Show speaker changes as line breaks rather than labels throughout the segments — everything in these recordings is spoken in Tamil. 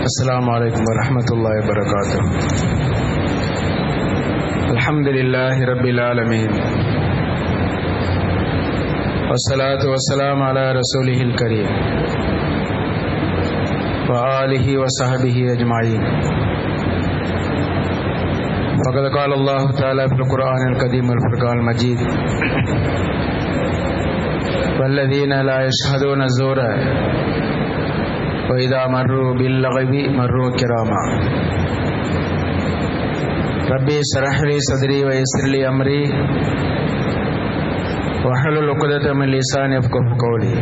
السلام عليكم ورحمة الله وبركاته. الحمد لله رب العالمين والصلاة والسلام على رسوله الكريم وآله وصحبه أجمعين. فقد قال الله تعالى في القرآن القديم والفرقان المجيد: والذين لا يشهدون الزور وإذا مروا باللغو مروا كراما. ربي اشرح لي صدري ويسر لي أمري واحلل عقدة من لساني يفقهوا قولي.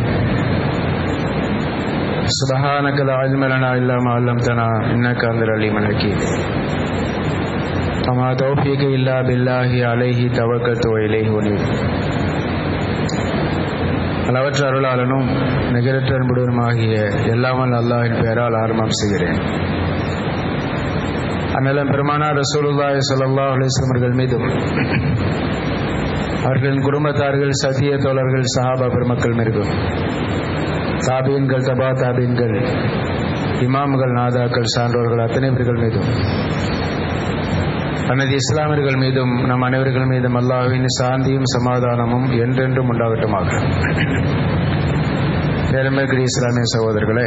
سبحانك لا علم لنا إلا ما علمتنا إنك أنت العليم الحكيم. وما توفيقي إلا بالله عليه توكلت وإليه أنيب. அளவற்ற அருளாளனும் நிகரற்ற அன்புடனுமாகிய எல்லாமல் அல்லாஹ்வின் பெயரால் ஆரம்பம் செய்கிறேன். அந்நிலம் பெருமானார் ரசூலுல்லாஹி ஸல்லல்லாஹு அலைஹி வஸல்லம் அவர்கள் மீதும் அவர்களின் குடும்பத்தார்கள், சத்திய தோழர்கள், சஹாபா பெருமக்கள் மீதும், தாபீன்கள், தபா தாபீன்கள், இமாம்கள், நாதாக்கள், சான்றோர்கள் அத்தனை பேர்கள் மீதும், அனைத்து இஸ்லாமியர்கள் மீதும் நம் அனைவர்கள் மீதும் அல்லாஹ்வின் சாந்தியும் சமாதானமும் என்றென்றும் உண்டாகட்டுமாக. பெருமைக்குரிய இஸ்லாமிய சகோதரர்களே,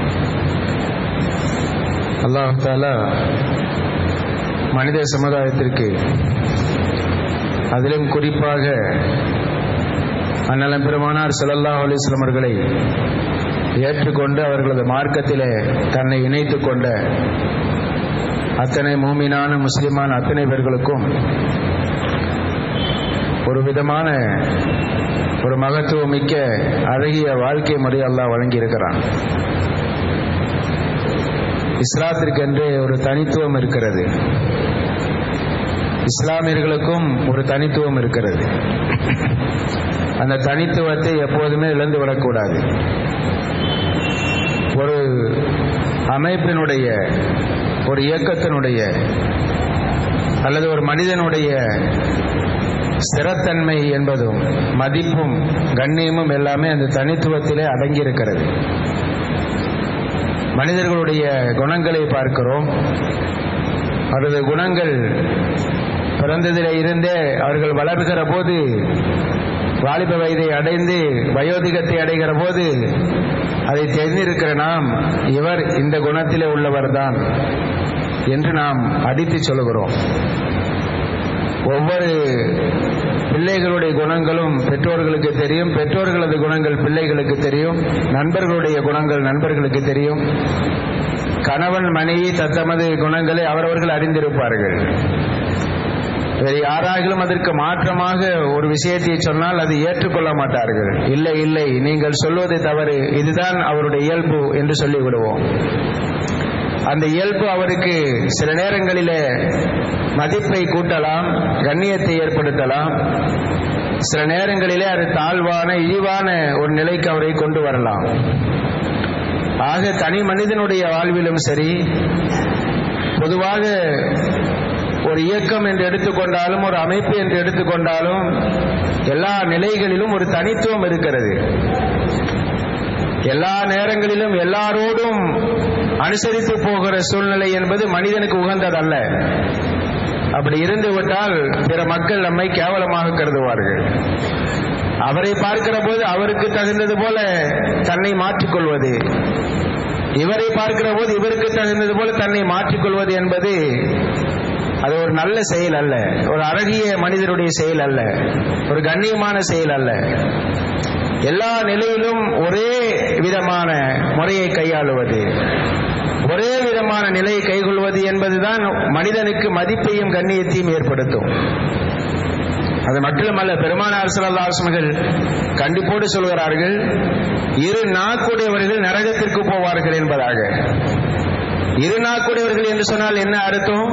அல்லாஹ் தஆலா மனித சமுதாயத்திற்கு, அதிலும் குறிப்பாக அண்ணலம் பெருமானார் ஸல்லல்லாஹு அலைஹி வஸல்லம் அவர்களை ஏற்றுக்கொண்டு அவர்களது மார்க்கத்திலே தன்னை இணைத்துக் கொண்ட அத்தனை மூமினான முஸ்லிமான அத்தனை பேர்களுக்கும் ஒரு விதமான ஒரு மகத்துவமிக்க அழகிய வாழ்க்கை முறை அல்லாஹ் வழங்கியிருக்கிறான். இஸ்லாத்திற்கென்று ஒரு தனித்துவம் இருக்கிறது. இஸ்லாமியர்களுக்கும் ஒரு தனித்துவம் இருக்கிறது. அந்த தனித்துவத்தை எப்போதுமே இழந்துவிடக்கூடாது. ஒரு அமைப்பினுடைய, ஒரு இயக்கத்தினுடைய அல்லது ஒரு மனிதனுடைய ஸ்திரத்தன்மை என்பதும் மதிப்பும் கண்ணியமும் எல்லாமே அந்த தனித்துவத்திலே அடங்கியிருக்கிறது. மனிதர்களுடைய குணங்களை பார்க்கிறோம். அவரது குணங்கள் பிறந்ததிலே இருந்தே அவர்கள் வளர்கிற போது, வாலிப வயதை அடைந்து வயோதிகத்தை அடைகிற போது அதை தெரிந்திருக்கிற நாம், இவர் இந்த குணத்திலே உள்ளவர்தான் என்று நாம் அடித்து சொல்கிறோம். ஒவ்வொரு பிள்ளைகளுடைய குணங்களும் பெற்றோர்களுக்கு தெரியும், பெற்றோர்களது குணங்கள் பிள்ளைகளுக்கு தெரியும், நண்பர்களுடைய குணங்கள் நண்பர்களுக்கு தெரியும், கணவன் மனைவி தத்தமது குணங்களை அவரவர்கள் அறிந்திருப்பார்கள். வேறு யாராகிலும் அதற்கு மாற்றமாக ஒரு விஷயத்தை சொன்னால் அதை ஏற்றுக்கொள்ள மாட்டார்கள். இல்லை இல்லை, நீங்கள் சொல்வது தவறு, இதுதான் அவருடைய இயல்பு என்று சொல்லிவிடுவோம். அந்த இயல்பு அவருக்கு சில நேரங்களிலே மதிப்பை கூட்டலாம், கண்ணியத்தை ஏற்படுத்தலாம். சில நேரங்களிலே அது தாழ்வான, இழிவான ஒரு நிலைக்கு அவரை கொண்டு வரலாம். ஆக தனி மனிதனுடைய வாழ்விலும் சரி, பொதுவாக ஒரு இயக்கம் என்று எடுத்துக்கொண்டாலும், ஒரு அமைப்பு என்று எடுத்துக்கொண்டாலும், எல்லா நிலைகளிலும் ஒரு தனித்துவம் இருக்கிறது. எல்லா நேரங்களிலும் எல்லாரோடும் அனுசரித்து போகிற சூழ்நிலை என்பது மனிதனுக்கு உகந்ததல்ல. அப்படி இருந்து விட்டால் பிற மக்கள் நம்மை கேவலமாக கருதுவார்கள். அவரை பார்க்கிற போது அவருக்கு தகுந்தது போல தன்னை மாற்றிக்கொள்வது, இவரை பார்க்கிற போது இவருக்கு தகுந்தது போல தன்னை மாற்றிக்கொள்வது என்பது அது ஒரு நல்ல செயல் அல்ல, ஒரு அழகிய மனிதனுடைய செயல் அல்ல, ஒரு கண்ணியமான செயல் அல்ல. எல்லா நிலையிலும் ஒரே விதமான முறையை கையாளுவது, ஒரே விதமான நிலையை கைகொள்வது என்பதுதான் மனிதனுக்கு மதிப்பையும் கண்ணியத்தையும் ஏற்படுத்தும். அது மட்டுமல்ல, பெருமானார் ஸல்லல்லாஹு அலைஹி வஸல்லம் கண்டிப்போடு சொல்கிறார்கள், இரு நாக்குடையவர்கள் நரகத்திற்கு போவார்கள் என்பதாக. இரு நாக்குடையவர்கள் என்று சொன்னால் என்ன அர்த்தம்?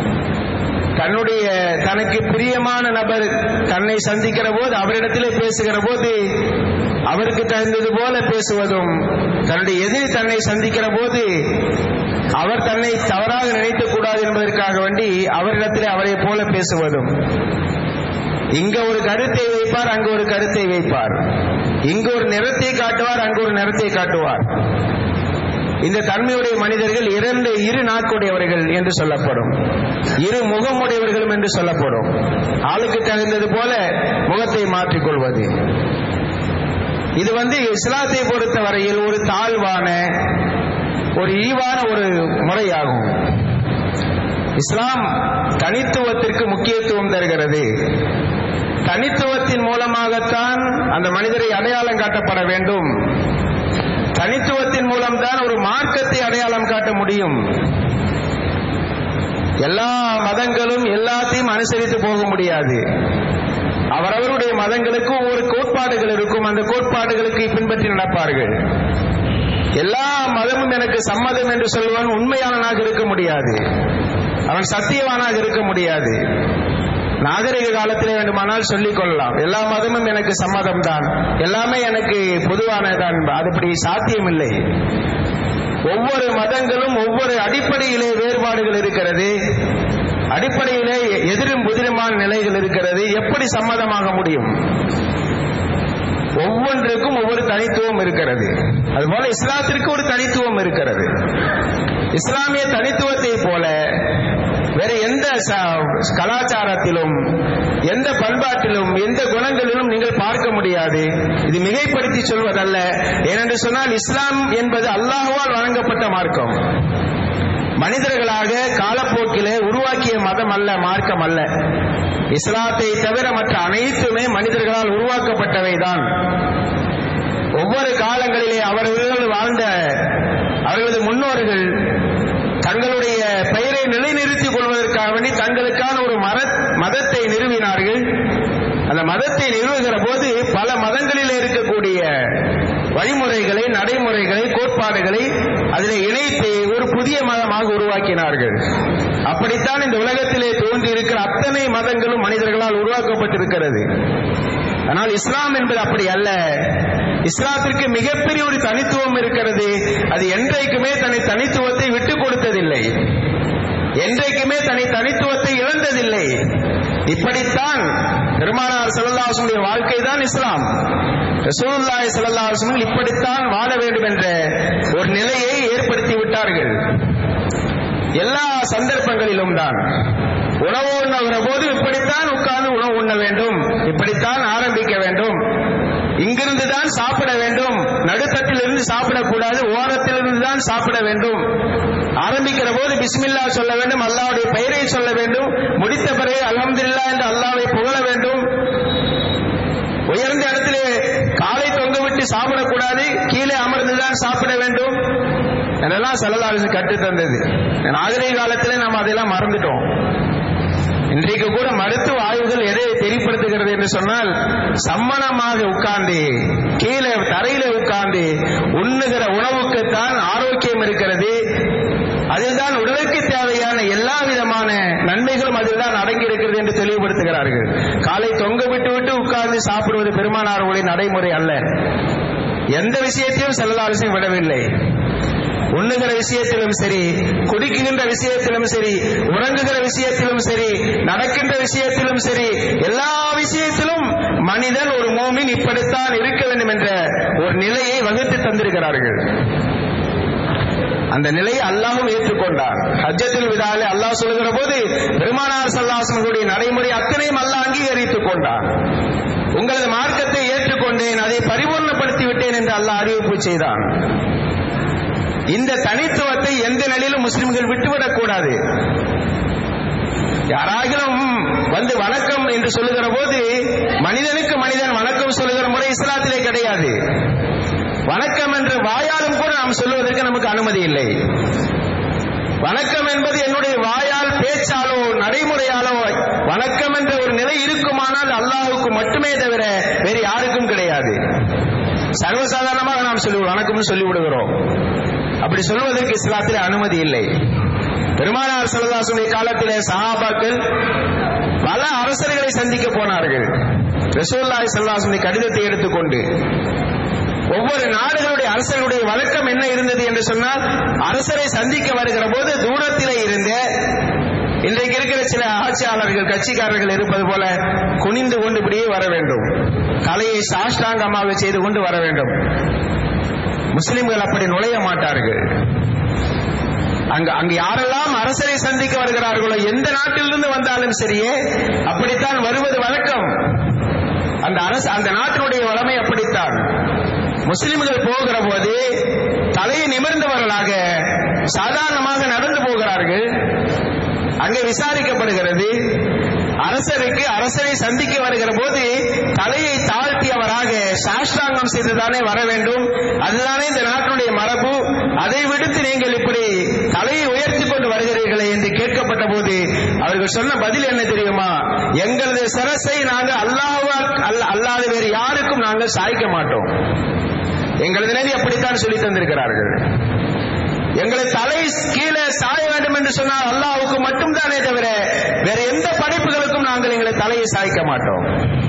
தனக்கு பிரியமான நபர் தன்னை சந்திக்கிற போது அவரிடத்திலே பேசுகிற போது அவருக்கு தகுந்தது போல பேசுவதும், தன்னுடைய எதிரி தன்னை சந்திக்கிற போது அவர் தன்னை தவறாக நினைத்துக் கூடாது என்பதற்காக வேண்டி அவரிடத்திலே அவரை போல பேசுவதும், இங்க ஒரு கருத்தை வைப்பார், அங்கு ஒரு கருத்தை வைப்பார், இங்கு ஒரு நிறத்தை காட்டுவார், அங்கு ஒரு நிறத்தை காட்டுவார். இந்த தன்மையுடைய மனிதர்கள் இரு நாக்குடையவர்கள் என்று சொல்லப்படும், இரு முகமுடையவர்களும் என்று சொல்லப்படும். ஆளுக்கு தகுந்தது போல முகத்தை மாற்றிக்கொள்வது, இது இஸ்லாத்தை பொறுத்தவரையில் ஒரு தாழ்வான, ஒரு இழிவான ஒரு முறையாகும். இஸ்லாம் தனித்துவத்திற்கு முக்கியத்துவம் தருகிறது. தனித்துவத்தின் மூலமாகத்தான் அந்த மனிதரை அடையாளம் காட்டப்பட வேண்டும். தனித்துவத்தின் மூலம்தான் ஒரு மார்க்கத்தை அடையாளம் காட்ட முடியும். எல்லா மதங்களும் எல்லாத்தையும் அனுசரித்து போக முடியாது. அவரவருடைய மதங்களுக்கு ஒவ்வொரு கோட்பாடுகள் இருக்கும். அந்த கோட்பாடுகளுக்கு பின்பற்றி நடப்பார்கள். எல்லா மதமும் எனக்கு சம்மதம் என்று சொல்வன் உண்மையானவனாக இருக்க முடியாது, அவன் சத்தியவானாக இருக்க முடியாது. நாகரிக காலத்திலே வேண்டுமானால் சொல்லிக் கொள்ளலாம், எல்லா மதமும் எனக்கு சம்மதம் தான், எல்லாமே எனக்கு பொதுவானதான். அதுபடி சாத்தியமில்லை. ஒவ்வொரு மதங்களும் ஒவ்வொரு அடிப்படையிலே வேறுபாடுகள் இருக்கிறது, அடிப்படையிலே எதிரும் புதிருமான நிலைகள் இருக்கிறது. எப்படி சம்மதமாக முடியும்? ஒவ்வொன்றுக்கும் ஒவ்வொரு தனித்துவம் இருக்கிறது. அதுபோல இஸ்லாத்திற்கு ஒரு தனித்துவம் இருக்கிறது. இஸ்லாமிய தனித்துவத்தை போல வேற எந்த கலாச்சாரத்திலும், எந்த பண்பாட்டிலும், எந்த குணங்களிலும் நீங்கள் பார்க்க முடியாது. இது மிகைப்படுத்தி சொல்வதல்ல. ஏனென்று சொன்னால் இஸ்லாம் என்பது அல்லாஹ்வால் வழங்கப்பட்ட மார்க்கம். மனிதர்களாக காலப்போக்கிலே உருவாக்கிய மதம் அல்ல, மார்க்கம் அல்ல. இஸ்லாத்தை தவிர மற்ற அனைத்துமே மனிதர்களால் உருவாக்கப்பட்டவைதான். ஒவ்வொரு காலங்களிலே அவர்கள் வாழ்ந்த அவர்களது முன்னோர்கள் தங்களுடைய பெயரை நிலைநிறுத்திக் கொள்வதற்காக வேண்டி தங்களுக்கான ஒரு மதத்தை நிறுவினார்கள். அந்த மதத்தை நிறுவுகிற போது பல மதங்களில் இருக்கக்கூடிய வழிமுறைகளை, நடைமுறைகளை, கோட்பாடுகளை அதிலே இணைத்து ஒரு புதிய மதமாக உருவாக்கினார்கள். அப்படித்தான் இந்த உலகத்திலே தோன்றி இருக்கிற அத்தனை மதங்களும் மனிதர்களால் உருவாக்கப்பட்டிருக்கிறது. ஆனால் இஸ்லாம் என்பது அப்படி அல்ல. இஸ்லாத்திற்கு மிகப்பெரிய ஒரு தனித்துவம் இருக்கிறது. அது என்றைக்குமே தனித்துவத்தை விட்டுக் கொடுத்ததில்லை, என்றைக்குமே தனித்துவத்தை இழந்ததில்லை. இப்படித்தான் பெருமானார் ஸல்லல்லாஹு அலைஹி வஸல்லம் வாழ்க்கை தான் இஸ்லாம். ரசூலுல்லாஹி ஸல்லல்லாஹு அலைஹி வஸல்லம் இப்படித்தான் வாழ வேண்டும் என்ற ஒரு நிலையை ஏற்படுத்தி விட்டார்கள். எல்லா சந்தர்ப்பங்களிலும் தான் உணவு உண்ணுகிற போது இப்படித்தான் உட்கார்ந்து உணவு உண்ண வேண்டும், இப்படித்தான் ஆரம்பிக்க வேண்டும், இங்கிருந்து தான் சாப்பிட வேண்டும், நடுத்தட்டிலிருந்து சாப்பிடக்கூடாது, ஓரத்திலிருந்து தான் சாப்பிட வேண்டும். ஆரம்பிக்கிற போது பிஸ்மில்லா சொல்ல வேண்டும், அல்லாஹ்வுடைய பெயரை சொல்ல வேண்டும், முடித்த பிறகு அல்ஹம்துலில்லாஹ் என்று அல்லாஹ்வை புகழ வேண்டும். உயர்ந்த இடத்திலே காலை தொங்க விட்டு சாப்பிடக்கூடாது, கீழே அமர்ந்துதான் சாப்பிட வேண்டும் என்றெல்லாம் ஸல்லல்லாஹு அலைஹி வஸல்லம் கற்றுத் தந்தது. நாகரிக காலத்திலே நாம் அதெல்லாம் மறந்துட்டோம். இன்றைக்கு கூட மருத்துவ ஆய்வுகள் எதை தெளிப்படுத்துகிறது என்று சொன்னால், சம்மணமாக உட்கார்ந்து கீழே தரையில உட்கார்ந்து உண்ணுகிற உணவுக்குத்தான் ஆரோக்கியம் இருக்கிறது, அதில்தான் உடலுக்கு தேவையான எல்லா விதமான நன்மைகளும் அதில்தான் அடங்கி இருக்கிறது என்று தெளிவுபடுத்துகிறார்கள். காலை தொங்க விட்டு உட்கார்ந்து சாப்பிடுவது பெருமானாருடைய நடைமுறை அல்ல. எந்த விஷயத்தையும் ஸல்லல்லாஹு அலைஹி வஸல்லம் விடவில்லை. உண்ணுகிற விஷயத்திலும் சரி, குடிக்கின்ற விஷயத்திலும் சரி, உறங்குகிற விஷயத்திலும் சரி, நடக்கின்ற விஷயத்திலும் சரி, எல்லா விஷயத்திலும் மனிதன் ஒரு மூமின் இப்படித்தான் இருக்க வேண்டும் என்ற ஒரு நிலையை வகுத்து தந்திருக்கிறார்கள். அந்த நிலையை அல்லாஹ்வும் ஏற்றுக்கொண்டார். ஹஜ்ஜத்துல் விதாலே அல்லாஹ் சொல்லுகிற போது பெருமானார் ஸல்லல்லாஹு அலைஹி வஸல்லம் நடைமுறை அத்தனையும் அல்லாஹ் அங்கீகரித்துக் கொண்டார். உங்களது மார்க்கத்தை ஏற்றுக்கொண்டேன், அதை பரிபூர்ணப்படுத்தி விட்டேன் என்று அல்லாஹ் அறிவிப்பு செய்தான். இந்த தனித்துவத்தை எந்த நிலையிலும் முஸ்லிம்கள் விட்டுவிடக் கூடாது. யாராகிலும் வணக்கம் என்று சொல்லுகிற போது மனிதனுக்கு மனிதன் வணக்கம் சொல்லுகிற முறை இஸ்லாத்திலே கிடையாது. வணக்கம் என்று வாயாலும் கூட நாம் சொல்லுவதற்கு நமக்கு அனுமதி இல்லை. வணக்கம் என்பது என்னுடைய வாயால், பேச்சாலோ, நடைமுறையாலோ வணக்கம் என்ற ஒரு நிலை இருக்குமானால் அல்லாஹ்வுக்கு மட்டுமே தவிர வேறு யாருக்கும் கிடையாது. சர்வசாதாரணமாக நாம் வணக்கம்னு சொல்லிவிடுகிறோம். அப்படி சொல்வதற்கு இஸ்லாத்திலே அனுமதி இல்லை. பெருமானார் ஸல்லல்லாஹு அலைஹி வஸல்லம் காலத்திலே சஹாபாக்கள் பல அரசர்களை சந்திக்க போனார்கள். ரசூலுல்லாஹி ஸல்லல்லாஹு அலைஹி வஸல்லம் கடிதத்தை எடுத்துக்கொண்டு ஒவ்வொரு நாடுகளுடைய அரசர்களுடைய வழக்கம் என்ன இருந்தது என்று சொன்னால், அரசரை சந்திக்க வருகிற போது தூரத்திலே இருந்த இன்றைக்கு இருக்கிற சில ஆட்சியாளர்கள், கட்சிக்காரர்கள் இருப்பது போல குனிந்து கொண்டு இப்படியே வர வேண்டும், தலையை சாஷ்டாங்கமாக செய்து கொண்டு வர வேண்டும். முஸ்லிம்கள் அப்படி நுழைய மாட்டார்கள். அங்கு யாரெல்லாம் அரசரை சந்திக்க வருகிறார்களோ, எந்த நாட்டிலிருந்து வந்தாலும் சரியே, அப்படித்தான் வருவது வழக்கம். அந்த நாட்டினுடைய வளமை அப்படித்தான். முஸ்லிம்கள் போகிற போது தலையை நிமிர்ந்தவர்களாக சாதாரணமாக நடந்து போகிறார்கள். அங்கே விசாரிக்கப்படுகிறது. அரசரை சந்திக்க வருகிற போது தலையை தாழ்த்தியவராக சாஷ்டாங்கம் செய்துதானே வர வேண்டும். அதுதானே இந்த நாட்டினுடைய மரபு. அதை விடுத்து நீங்கள் இப்படி தலையை உயர்த்தி கொண்டு வருகிறீர்களே என்று கேட்கப்பட்ட போது அவர்கள் சொன்ன பதில் என்ன தெரியுமா? எங்களது சிரசை நாங்கள் அல்லாத வேறு யாருக்கும் நாங்கள் சாய்க்க மாட்டோம். எங்களது நபி அப்படித்தான் சொல்லி தந்திருக்கிறார்கள். எங்களை தலை கீழே சாய வேண்டும் என்று சொன்னால் அல்லாஹ்வுக்கு மட்டும்தானே தவிர வேற எந்த படைப்புகளுக்கும் நாங்கள் எங்களை தலையை சாய்க்க மாட்டோம்.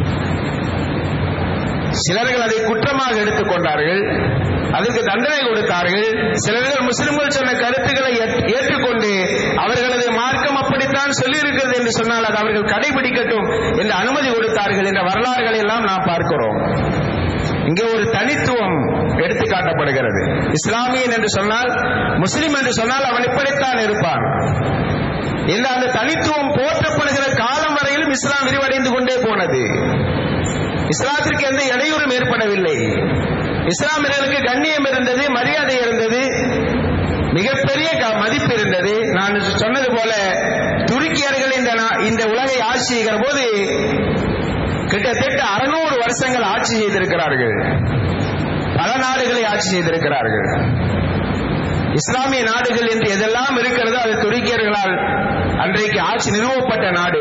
சிலர்கள் அதை குற்றமாக எடுத்துக்கொண்டார்கள், அதற்கு தண்டனை கொடுத்தார்கள். சிலர்கள் முஸ்லிம்கள் சொன்ன கருத்துக்களை ஏற்றுக்கொண்டு அவர்களது மார்க்கம் அப்படித்தான் சொல்லி இருக்கிறது என்று சொன்னால் அது அவர்கள் கடைபிடிக்கட்டும் என்று அனுமதி கொடுத்தார்கள் என்ற வரலாறுகளை எல்லாம் நாம் பார்க்கிறோம். இங்கே ஒரு தனித்துவம் எடுத்து காட்டப்படுகிறது. இஸ்லாமியன் என்று சொன்னால், முஸ்லிம் என்று சொன்னால் அவன் இப்படித்தான் இருப்பான். இந்த அந்த தனித்துவம் போற்றப்படுகிற காலம் வரையிலும் இஸ்லாம் விரிவடைந்து கொண்டே போனது. இஸ்லாத்திற்கு எந்த இடையூறும் ஏற்படவில்லை. இஸ்லாமியர்களுக்கு கண்ணியம் இருந்தது, மரியாதை இருந்தது, மிகப்பெரிய மதிப்பு இருந்தது. நான் சொன்னது போல துருக்கியர்கள் இந்த உலகை ஆட்சி செய்கிற போது கிட்டத்தட்ட 600 வருஷங்கள் ஆட்சி செய்திருக்கிறார்கள். பல நாடுகளை ஆட்சி செய்திருக்கிறார்கள். இஸ்லாமிய நாடுகள் என்று எதெல்லாம் இருக்கிறதோ அது துருக்கியர்களால் அன்றைக்கு ஆட்சி நிறுவப்பட்ட நாடு.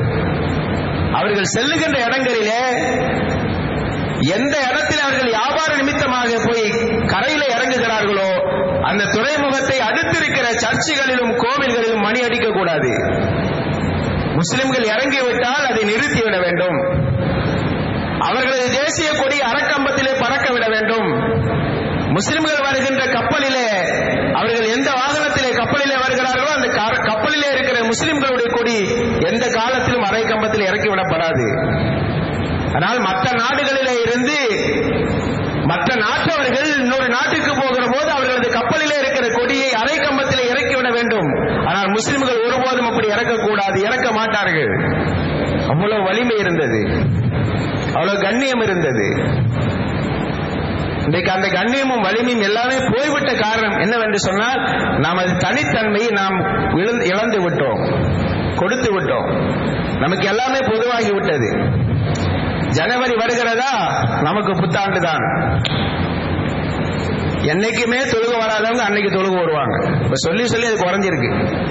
அவர்கள் செல்லுகின்ற இடங்களிலே எந்த இடத்தில் அவர்கள் வியாபார நிமித்தமாக போய் கரையில இறங்குகிறார்களோ அந்த துறைமுகத்தை அடுத்திருக்கிற சர்ச்சுகளிலும் கோவில்களிலும் மணி அடிக்க கூடாது. முஸ்லிம்கள் இறங்கிவிட்டால் அதை நிறுத்திவிட வேண்டும். அவர்களது தேசிய கொடி அரைக்கம்பத்திலே பறக்க விட வேண்டும். முஸ்லிம்கள் வருகின்ற கப்பலிலே அவர்கள் எந்த வாகனத்திலே கப்பலிலே வருகிறார்களோ அந்த கப்பலிலே இருக்கிற முஸ்லிம்களுடைய கொடி எந்த காலத்திலும் அரைக்கம்பத்தில் இறக்கிவிடப்படாது. ஆனால் மற்ற நாடுகளிலே இருந்து மற்ற நாட்டவர்கள் இன்னொரு நாட்டுக்கு போகிற போது அவர்களது கப்பலிலே இருக்கிற கொடியை அரைக்கம்பத்திலே இறக்கிவிட வேண்டும். ஆனால் முஸ்லிம்கள் ஒருபோதும் அப்படி இறக்கக்கூடாது, இறக்க மாட்டார்கள். அவ்வளவு வலிமை இருந்தது, அவ்வளவு கண்ணியம் இருந்தது. இன்றைக்கு அந்த கண்ணியமும் வலிமையும் எல்லாமே போய்விட்ட காரணம் என்னவென்று சொன்னால் நாம் அது தனித்தன்மையை நாம் இழந்து விட்டோம், கொடுத்து விட்டோம். நமக்கு எல்லாமே பொதுவாகி விட்டது. ஜனவரி வருகிறதா நமக்கு புத்தாண்டு தான். என்னைக்குமே தொழுக வராதவங்க அன்னைக்கு தொழுக வருவாங்க. இப்ப சொல்லி சொல்லி அது குறைஞ்சிருக்கு.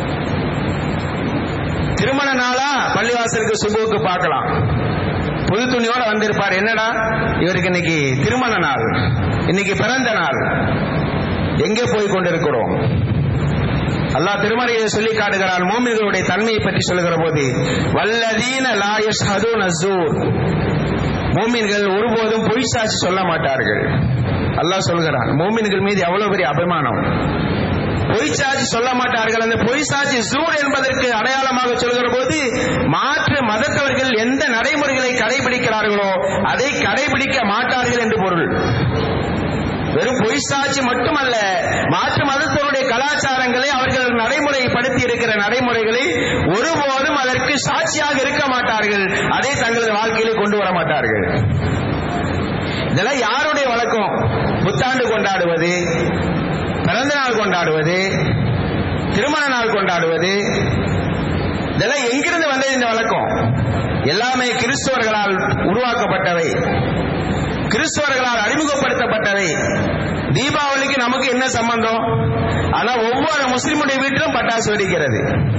திருமண நாளா பள்ளிவாசலுக்கு சுபுக்கு பார்க்கலாம், புது துணியோட வந்திருப்பார். என்னடா இவருக்கு இன்னைக்கு திருமண நாள், இன்னைக்கு பிறந்த நாள். எங்கே போய் கொண்டிருக்கிறோம்? அல்லாஹ் திருமறையை சொல்லி காட்டுகிறான். மூமின்களுடைய தன்மையை பற்றி சொல்லுகிற போது வல்லதீன லா யஷ்ஹதுன ஸூர், மூமின்கள் ஒருபோதும் பொய் சாட்சி சொல்ல மாட்டார்கள். அல்லாஹ் சொல்கிறான் மூமின்கள் மீது எவ்வளவு பெரிய அபிமானம். பொய் சாட்சி சொல்ல மாட்டார்கள். அந்த பொய் சாட்சி ஸூர் என்பதற்கு அடையாளமாக சொல்கிற போது மாற்று மதத்தவர்கள் எந்த நடைமுறைகளை கடைபிடிக்கிறார்களோ அதை கடைபிடிக்க மாட்டார்கள் என்று பொருள். வெறும் பொய் சாட்சி மட்டுமல்ல, மாற்று மதத்தவருடைய கலாச்சாரங்களை அவர்கள் நடைமுறைப்படுத்தி இருக்கிற நடைமுறைகளை ஒருபோதும் அதற்கு சாட்சியாக இருக்க மாட்டார்கள். அதை தங்களது வாழ்க்கையிலே கொண்டு வர மாட்டார்கள். இதெல்லாம் யாருடைய வழக்கம்? புத்தாண்டு கொண்டாடுவது, பிறந்த நாள் கொண்டாடுவது, திருமண நாள் கொண்டாடுவது, இதெல்லாம் எங்கிருந்து வந்தது இந்த வழக்கம்? எல்லாமே கிறிஸ்தவர்களால் உருவாக்கப்பட்டவை, கிறிஸ்தவர்களால் அறிமுகப்படுத்தப்பட்டவை. தீபாவளிக்கு நமக்கு என்ன சம்பந்தம்? ஆனா ஒவ்வொரு முஸ்லிமுடைய வீட்டிலும் பட்டாசு வெடிக்கிறது.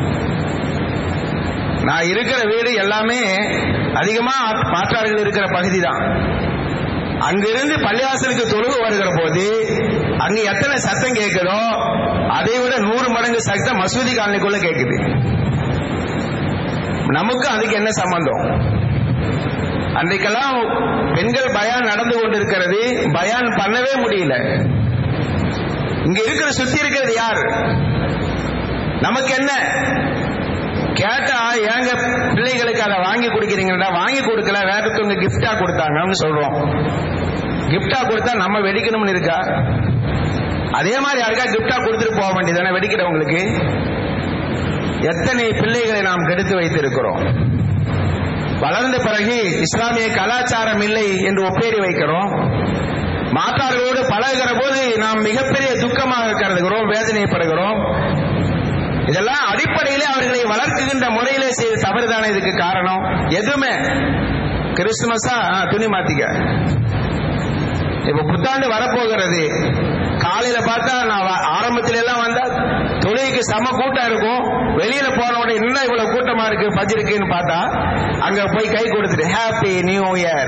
நான் இருக்கிற வீடு எல்லாமே அதிகமா மாற்றார்கள் இருக்கிற பகுதி தான். அங்கிருந்து பள்ளிவாசலுக்கு தொழுகு வருகிற போது அங்க எத்தனை சத்தம் கேட்குதோ அதை விட 100 மடங்கு சத்தம் மசூதி காலனிக்குள்ள கேட்குது. நமக்கு அதுக்கு என்ன சம்பந்தம்? அன்றைக்கெல்லாம் பெண்கள் பயான் நடந்து கொண்டிருக்கிறது, பயான் பண்ணவே முடியல. இங்க இருக்கிற சுத்தி இருக்கிறது யார்? நமக்கு என்ன? கேட்டா ஏங்க பிள்ளைகளுக்கு அதை வாங்கி கொடுக்கிறீங்களா? வாங்கி கொடுக்கல, வேறத்தவங்க கிஃப்டா கொடுத்தாங்கன்னு சொல்றோம். கிஃப்டா கொடுத்தா நம்ம வெடிக்கணும்னு இருக்கா? அதே மாதிரி யாருக்கா கிஃப்டா கொடுத்துட்டு போக வேண்டியதானே வெடிக்கிறவங்களுக்கு. எத்தனை பிள்ளைகளை நாம் கெடுத்து வைத்திருக்கிறோம். வளர்ந்த பிறகு இஸ்லாமிய கலாச்சாரம் இல்லை என்று ஒப்பேறி வைக்கிறோம். மாற்றார்களோடு பழகுகிற போது நாம் மிகப்பெரிய துக்கமாக கருதுகிறோம், வேதனைப்படுகிறோம். இதெல்லாம் அடிப்படையிலே அவர்களை வளர்க்குகின்ற முறையிலே செய்த தவறுதானே இதுக்கு காரணம். எதுவுமே கிறிஸ்துமஸா துணி மாத்திக்க, இப்ப புத்தாண்டு வரப்போகிறது. காலையில பார்த்தா நான் ஆரம்பத்தில எல்லாம் வந்தா தொழுகைக்கு சம கூட்டம் இருக்கும். வெளியில போன உடனே என்ன இவ்வளவு கூட்டமா இருக்கு ஃபஜ்ருக்குன்னு பார்த்தா அங்க போய் கை கொடுத்துட்டு ஹாப்பி நியூ இயர்.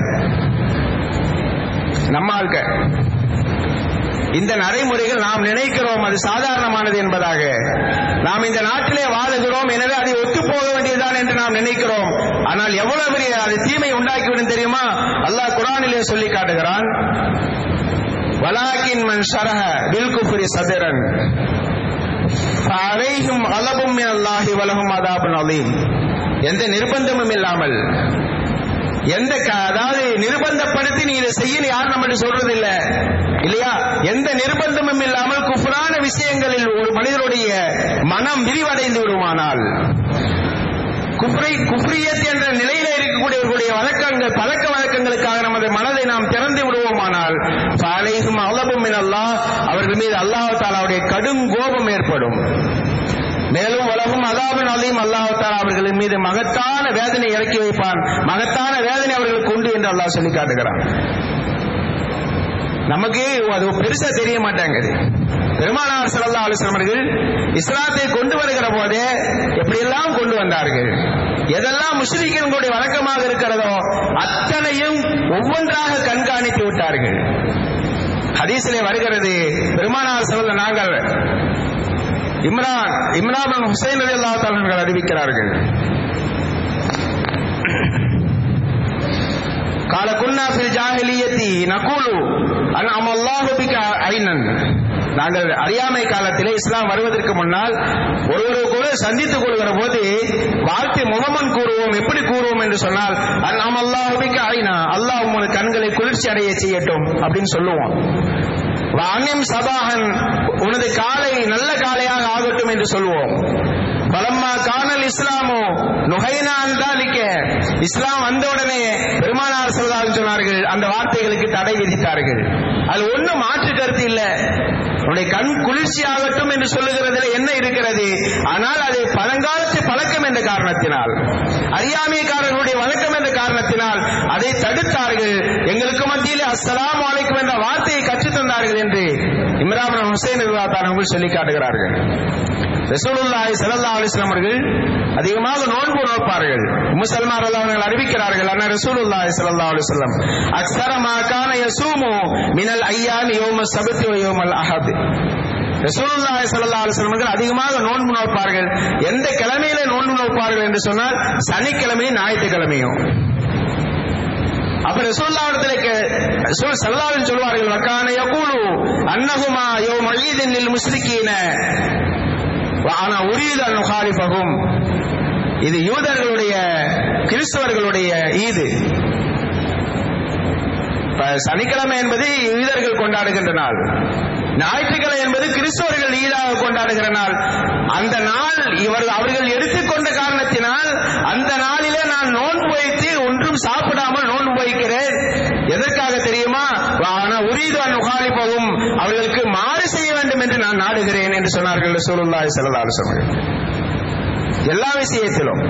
நம்ம ஆளுக்க இந்த நடைமுறைகள் நாம் நினைக்கிறோம் அது சாதாரணமானது என்பதாக. நாம் இந்த நாட்டிலே வாழுகிறோம், எனவே அதை ஒத்து போக வேண்டியதுதான் என்று நாம் நினைக்கிறோம். ஆனால் எவ்வளவு பெரிய அது தீமை உண்டாக்கிவிடும் தெரியுமா? அல்லாஹ் குர்ஆனிலே சொல்லி காட்டுகிறான், வலாக்கின் மன் ஷரஹ பில் குஃப்ரி சதரன் ஃபஅலைஹிம் கலபும் மினல்லாஹி வலஹும் அதாபுன் அலீம். எந்த நிர்பந்தமும் இல்லாமல், எந்த அதாவது நிர்பந்தப்படுத்தி நீ இதை செய்ய யார் நம்ம சொல்றது இல்ல இல்லையா? எந்த நிர்பந்தமும் இல்லாமல் குஃப்ரான விஷயங்களில் ஒரு மனிதனுடைய மனம் விரிவடைந்து விடுமானால், குஃப்ரியத் என்ற நிலையில இருக்கக்கூடியவர்களுடைய வழக்கங்கள் பழக்க வழக்கங்களுக்காக நமது மனதை நாம் திறந்து விடுவோமானால் ஃபஅலைஹிம் கலபும் மினல்லாஹ், அவர்கள் மீது அல்லாஹ் தஆலாவுடைய கடும் கோபம் ஏற்படும். மேலும் உலகம் அதாபுன் அலீம், அல்லாஹ் தஆலா அவர்களின் மீது மகத்தான வேதனை இறக்கி வைப்பான். மகத்தான வேதனை அவர்களுக்கு உண்டு என்று அல்லாஹ் சொல்லி காட்டுகிறான். நமக்கு அது பெருசா தெரிய மாட்டாங்குது. பெருமானார் ஸல்லல்லாஹு அலைஹி வஸல்லம் அவர்கள் இஸ்லாத்தை கொண்டு வருகிற போதே எப்படியெல்லாம் கொண்டு வந்தார்கள், எதெல்லாம் முஸ்லிம்களுடைய வழக்கமாக இருக்கிறதோ அத்தனையும் ஒவ்வொன்றாக கண்காணித்து விட்டார்கள். ஹதீஸிலே வருகிறது, பெருமானார் ஸல்லல்லாஹு நாங்கள் இம்ரான் பின் ஹுசைன் ரலியல்லாஹு தஆலா அவர்கள் அறிவிக்கிறார்கள், قال كنا في الجاهلية نقول أنعم الله بك عينا. நாங்கள் அறியாமை காலத்திலே இஸ்லாம் வருவதற்கு முன்னால் ஒருவரோடு சந்தித்துக் கொள்கிற போது வாழ்த்து முகமன் கூறுவோம். எப்படி கூறுவோம் என்று சொன்னால், அன்அம அல்லாஹு பிக ஐனா, அல்லாஹ் உங்கள் கண்களை குளிர்ச்சி அடைய செய்யட்டும் அப்படின்னு சொல்லுவோம். வானிம் சபாஹன், உனது காலை நல்ல காலையாக ஆகட்டும் என்று சொல்வோம். பலம்மா கானல் இஸ்லாமோ நுகைனா அந்தாலிக்க, இஸ்லாம் வந்தவுடனே பெருமானார் ஸல்லல்லாஹு அலைஹி சொன்னார்கள், அந்த வார்த்தைகளுக்கு தடை விதித்தார்கள். அது ஒன்றும் மாற்று கருத்து இல்ல. உன்னுடைய கண் குளிர்ச்சி ஆகட்டும் என்று சொல்லுகிறதுல என்ன இருக்கிறது? ஆனால் அது பழங்காலத்து பழக்கம் என்ற காரணத்தினால், அறியாமைக்காரர்களுடைய வழக்கம் என்ற காரணத்தினால் அதை தடுத்தார்கள். எங்களுக்கு மத்தியிலே அஸ்ஸலாமு அலைக்கும் என்ற வார்த்தையை கற்றுத் தந்தார்கள் என்று இம்ரான் பின் ஹுசைன் ரலியல்லாஹு தஆலா அவர்கள் சொல்லி காட்டுகிறார்கள். ரசூலுல்லாஹி ஸல்லல்லாஹு அலைஹி வஸல்லம் அவர்கள் அதிகமாக நோன்பு நோப்பார்கள். உம்மு சல்மா ரலியல்லாஹு அன்ஹா அறிவிக்கிறார்கள், அன்ன ரசூலுல்லாஹி ஸல்லல்லாஹு அலைஹி வஸல்லம் அக்ஸர மா கான யஸூமு மினல் அய்யாமி யௌமஸ் ஸப்தி வ யௌமல் அஹத். ரசூலுல்லாஹி ஸல்லல்லாஹு அலைஹி வஸல்லம் அவர்கள் அதிகமாக நோன்பு நோப்பார்கள். எந்த கிழமையிலே நோன்பு நோப்பார்கள் என்று சொன்னால் சனிக்கிழமையும் ஞாயிற்றுக்கிழமையும். அப்ப ரசூலுல்லாஹி ஸல்லல்லாஹு அலைஹி சொல்வார்கள், வகான யகூலு அன்னஹுமா யௌம ஈதின் லில் முஸ்லிகீன வானா உரீது அன் உகாலிஃபஹும். இது யூதர்களுடைய கிறிஸ்தவர்களுடைய ஈது. சனிக்கிழமை என்பது யூதர்கள் கொண்டாடுகின்ற நாள், ஞாயிற்றுக்கிழமை என்பது கிறிஸ்தவர்கள் ஈதாக கொண்டாடுகிற நாள். அந்த நாள் அவர்கள் எடுத்துக்கொண்ட காரணத்தினால் அந்த நாளிலே நான் நோன்பு வைத்து ஒன்றும் சாப்பிடாமல் நோன்பு வைக்கிறேன். எதற்காக தெரியுமா? உரீது அன் உகாலிஃபஹும், அவர்களுக்கு மாறு செய்ய வேண்டும் என்று நான் நாடுகிறேன் என்று சொன்னார்கள் ரசூலுல்லாஹி ஸல்லல்லாஹு அலைஹி வஸல்லம். எல்லா விஷயத்திலும்.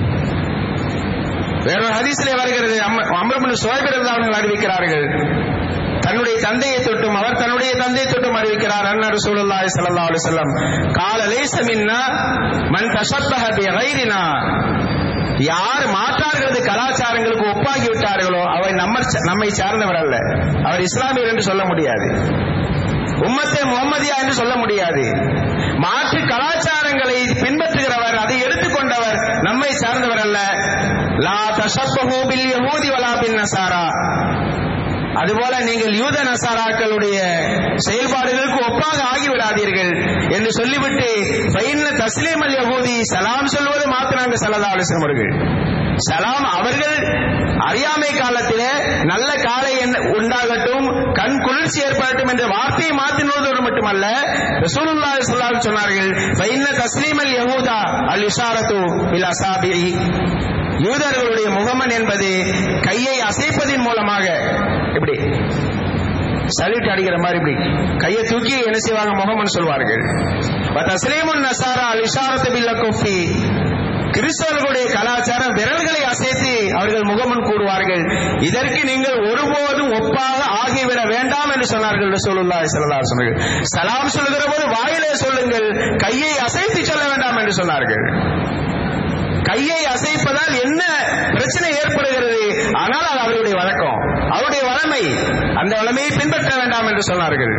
வேறொரு ஹதீஸிலே வருகிறது, அம்ர் பின் சுஹைப் ரலியல்லாஹு அன்ஹு அறிவிக்கிறார்கள், தன்னுடைய தந்தையை தொட்டும் அவர் தன்னுடைய தந்தையை தொட்டும் அறிவிக்கிறார், அன்ன ரசூலுல்லாஹி ஸல்லல்லாஹு அலைஹி வஸல்லம் கால லைஸ மின்னா மன் தஷப்பஹ பிகைரினா, யார் மாற்றார்களது கலாச்சாரங்களுக்கு ஒப்பாகி விட்டார்களோ அவை நம்மை சார்ந்தவர் அல்ல. அவர் இஸ்லாமியர் என்று சொல்ல முடியாது, உம்மத்தே முஹம்மதியா என்று சொல்ல முடியாது. மாற்று கலாச்சாரங்களை பின்பற்றுகிறவர், அதை எடுத்துக்கொண்டவர் நம்மை சார்ந்தவர் அல்ல. லா தஷப்பஹு பில் யஹூதி வலா பின் நஸாரா, அதுபோல நீங்கள் யூத நசாராக்களுடைய செயல்பாடுகளுக்கு ஒப்பாக ஆகிவிடாதீர்கள் என்று சொல்லிவிட்டு ஃபைன்ன தஸ்லீம் அல் யஹூதி, சலாம் சொல்வது மாத்திராங்க ஸல்லல்லாஹு அலைஹி வஸல்லம் அவர்கள். சலாம் அவர்கள் அறியாமை காலத்திலே நல்ல காலை உண்டாகட்டும், கண் குளிர்ச்சி ஏற்படட்டும் என்ற வார்த்தையை மாற்றினதோடு மட்டுமல்ல, ரசூலுல்லாஹி ஸல்லல்லாஹு அலைஹி வஸல்லம் சொன்னார்கள், ஃபைன்ன தஸ்லீமல் யஹூதா அல் இஷாரத்து பில் அஸாபிஇ, யூதர்களுடைய முகமன் என்பது கையை அசைப்பதின் மூலமாக, இப்படி சல்யூட் அடிக்கிற மாதிரி இப்படி கையை தூக்கி என்ன செய்வாங்க, முகமன் சொல்வார்கள். தஸ்லீமுன் நஸாரா அல் இஷாரத்து பில் குஃபி, கிறிஸ்தவர்களுடைய கலாச்சாரம் விரல்களை அசைத்து அவர்கள் முகமன் கூறுவார்கள். இதற்கு நீங்கள் ஒருபோதும் ஒப்பாக ஆகிவிட வேண்டாம் என்று சொன்னார்கள் ரசூலுல்லாஹி ஸல்லல்லாஹு அலைஹி வஸல்லம். சலாம் சொல்லுகிற போது வாயிலே சொல்லுங்கள், கையை அசைத்து சொல்ல வேண்டாம் என்று சொன்னார்கள். கையை அசைப்பதால் என்ன பிரச்சனை ஏற்படுகிறது? ஆனால் அது அவருடைய வழக்கம், அவருடைய வளமை, அந்த வளமையை பின்பற்ற வேண்டாம் என்று சொன்னார்கள்.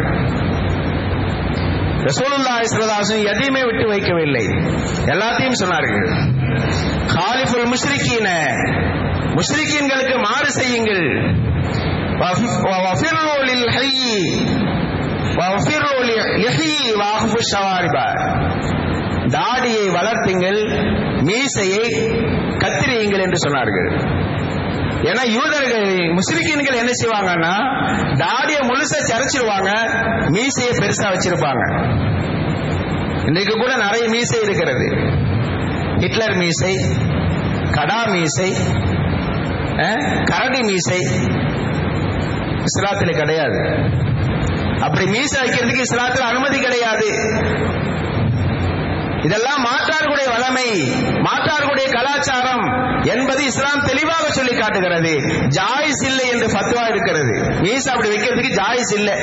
ரசூலுல்லாஹி ஸல்லல்லாஹு அலைஹி வஸல்லம் எதையுமே விட்டு வைக்கவில்லை, எல்லாத்தையும் சொன்னார்கள். காலிஃபுல் முஷ்ரிக்கீன, முஷ்ரிக்கீன்களுக்கு மாறு செய்யுங்கள். வஃபிரு லில் ஹய்யி வஃபிரு லிஹி வஅஃபு ஷவாரிப, தாடியை வளர்த்துங்கள், மீசையை கத்திரியுங்கள் என்று சொன்னார்கள். ஏன்னா யூதர்கள் முஸ்லிம்கள் என்ன செய்வாங்கன்னா, தாடியை முழுசா சரிச்சிருவாங்க, மீசையை பெருசா வச்சிருப்பாங்க. இன்னைக்கு கூட நிறைய மீசை இருக்கிறது, ஹிட்லர் மீசை, கடா மீசை, கரடி மீசை. இஸ்லாத்தில் கிடையாது. அப்படி மீசை வைக்கிறதுக்கு இஸ்லாத்தில் அனுமதி கிடையாது. இதெல்லாம் மாற்றார்களுடைய வளமை, மாற்றார்களுடைய கலாச்சாரம் என்பது இஸ்லாம் தெளிவாக சொல்லி காட்டுகிறது. ஜாயிஸ் இல்லை என்று ஃபத்வா இருக்கிறது. மீசை அப்படி வைக்கிறதுக்கு ஜாயிஸ் இல்லை.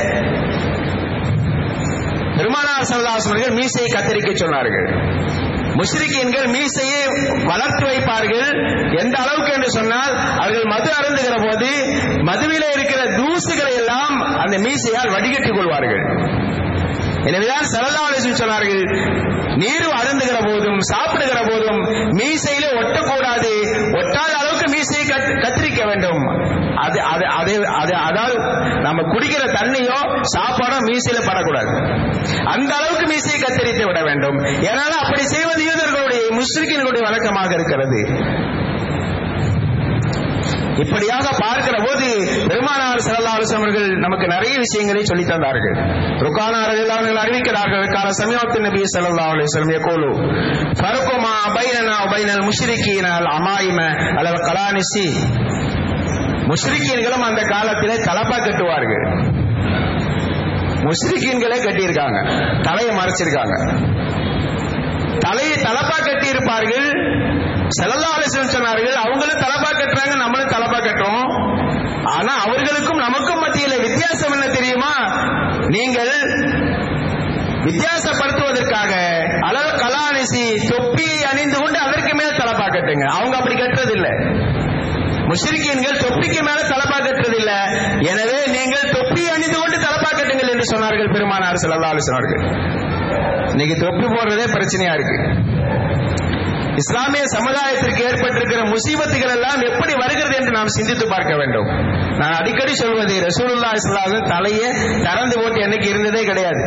பெருமானார் ஸல்லல்லாஹு அலைஹி வஸல்லம் மீசையை கத்தரிக்க சொன்னார்கள். முஸ்லிம்கள் மீசையை வளர்த்து வைப்பார்கள். எந்த அளவுக்கு என்று சொன்னால், அவர்கள் மது அருந்துகிற போது மதுவிலே இருக்கிற தூசுகளை எல்லாம் அந்த மீசையால் வடிகட்டிக் கொள்வார்கள். எனவேதான் ஸல்லல்லாஹு அலைஹி வஸல்லம் சொன்னார்கள், நீர் அருந்துகிற போதும் சாப்பிடுகிற போதும் மீசையிலே ஒட்டக்கூடாது, ஒட்டாத அளவுக்கு மீசையை கத்திரிக்க வேண்டும். அதாவது நம்ம குடிக்கிற தண்ணியோ சாப்பாடோ மீசையில படக்கூடாது, அந்த அளவுக்கு மீசையை கத்தரித்து விட வேண்டும். ஏன்னா அப்படி செய்வது யூதர்களுடைய முஸ்லிம்களுடைய வழக்கமாக இருக்கிறது. இப்படியாக பார்க்கிற போது பெருமானார் ஸல்லல்லாஹு அலைஹி வஸல்லம் அவர்கள் நமக்கு நிறைய விஷயங்களை சொல்லி தந்தார்கள். ருக்கானா ரலியல்லாஹு அன்ஹு அறிவிக்கிறார்கள், கான சமிஅத்து நபி ஸல்லல்லாஹு அலைஹி வஸல்லம் யகூலு ஃபர்கு மா பைனனா வ பைனல் முஷ்ரிகீன அல் அமாயிம அல் கலானிசி. முஷ்ரிகீன்களும் அந்த காலத்திலே தலப்பா கட்டுவார்கள். முஷ்ரிகீன்களே கட்டியிருக்காங்க, தலையை மறைச்சிருக்காங்க, தலையை தலப்பா கட்டி இருப்பார்கள். ஸல்லல்லாஹு அலைஹி வஸல்லம் சொன்னார்கள், அவங்களும் தலப்பா கட்டுறாங்க, நம்மளும் தலப்பா கட்டுறோம். ஆனா அவர்களுக்கும் நமக்கும் மத்தியில் வித்தியாசம் என்ன தெரியுமா? நீங்கள் வித்தியாசப்படுத்துவதற்காக அளவு கலானிசி தொப்பியை அணிந்து கொண்டு அதற்கு மேல் தலப்பா கட்டுங்க. அவங்க அப்படி கட்டுறது இல்லை. முஷ்ரிக்கீன்கள் தொப்பிக்கு மேல தலப்பா கட்டுறது இல்ல. எனவே நீங்கள் தொப்பி அணிந்து கொண்டு தலப்பா கட்டுங்கள் என்று சொன்னார்கள் பெருமானார் ஸல்லல்லாஹு அலைஹி வஸல்லம் அவர்கள். இன்னைக்கு தொப்பி போடுறதே பிரச்சனையா இருக்கு. இஸ்லாமிய சமுதாயத்திற்கு ஏற்பட்டிருக்கிற முசீபத்துகள் எல்லாம் எப்படி வருகிறது என்று நாம் சிந்தித்து பார்க்க வேண்டும். நான் அடிக்கடி சொல்வது, ரசூலுல்லாஹி ஸல்லல்லாஹு அலைஹி வஸல்லம் தலையை திறந்து போட்டு என்னைக்கு இருந்ததே கிடையாது.